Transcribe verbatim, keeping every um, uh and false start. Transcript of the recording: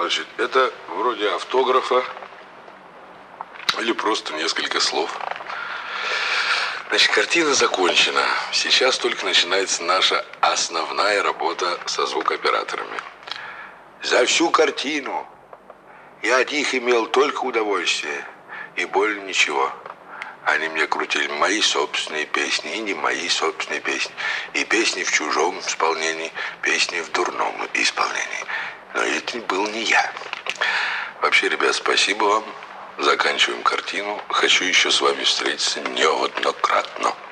Значит, это вроде автографа или просто несколько слов. Значит, картина закончена. Сейчас только начинается наша основная работа со звукооператорами. За всю картину я от них имел только удовольствие и более ничего. Они мне крутили мои собственные песни и не мои собственные песни. И песни в чужом исполнении, песни в дурном исполнении. Но это был не я. Вообще, ребят, спасибо вам. Заканчиваем картину. Хочу еще с вами встретиться неоднократно.